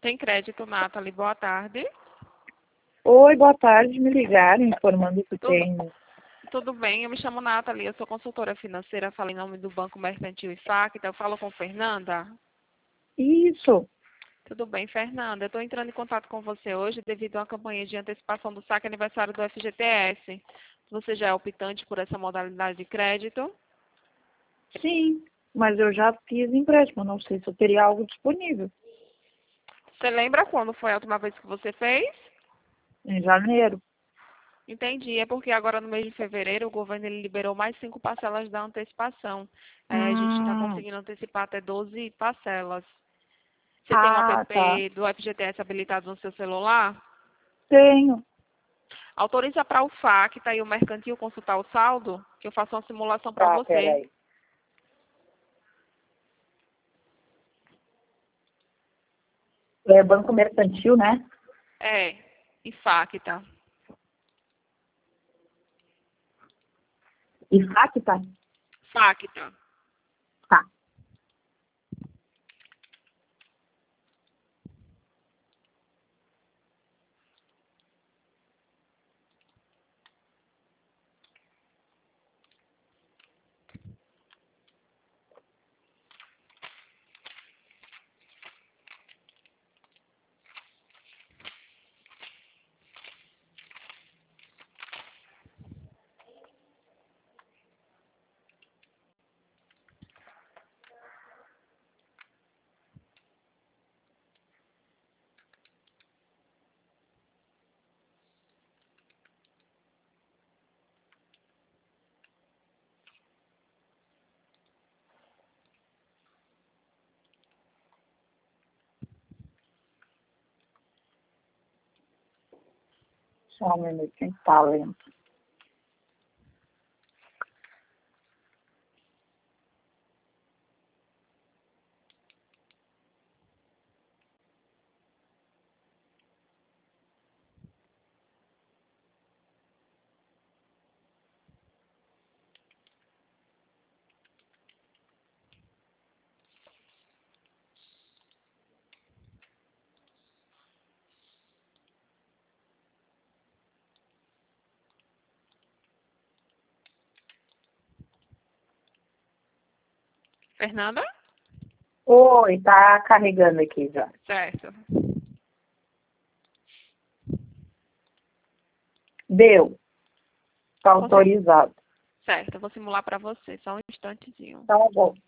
Tem crédito, Nathalie. Boa tarde. Oi, boa tarde. Me ligaram informando que tem. Tudo bem, eu me chamo Nathalie, eu sou consultora financeira, falo em nome do Banco Mercantil e Facta. Eu falo com Fernanda. Isso. Tudo bem, Fernanda. Eu estou entrando em contato com você hoje devido a uma campanha de antecipação do saque aniversário do FGTS. Você já é optante por essa modalidade de crédito? Sim, mas eu já fiz empréstimo. Não sei se eu teria algo disponível. Você lembra quando foi a última vez que você fez? Em janeiro. Entendi. É porque agora no mês de fevereiro o governo ele liberou mais 5 parcelas da antecipação. Aí a gente está conseguindo antecipar até 12 parcelas. Você tem um Tá. app do FGTS habilitado no seu celular? Tenho. Autoriza para o Facta e o Mercantil consultar o saldo, que eu faço uma simulação para Tá, você. peraí. É Banco Mercantil, né? É, e Facta. E Facta? Facta. Tá. Só um minutinho. Tá lento. Fernanda? Oi, tá carregando aqui já. Certo. Deu. Tá Você... autorizado. Certo, eu vou simular para você, só um instantezinho. Tá bom.